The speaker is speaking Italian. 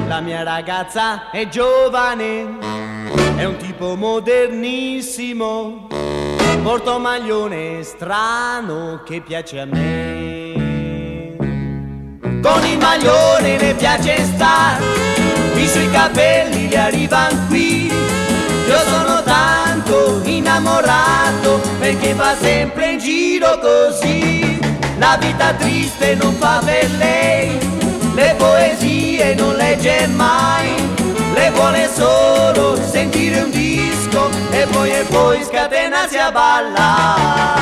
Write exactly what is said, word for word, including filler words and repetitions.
La mia ragazza è giovane, è un tipo modernissimo, porta un maglione strano che piace a me. Con il maglione le piace star, i suoi capelli gli arrivan qui. Io sono tanto innamorato perché va sempre in giro così. La vita triste non fa per lei, le poesie non legge mai, le vuole solo sentire un disco e poi e poi scatenarsi a ballare.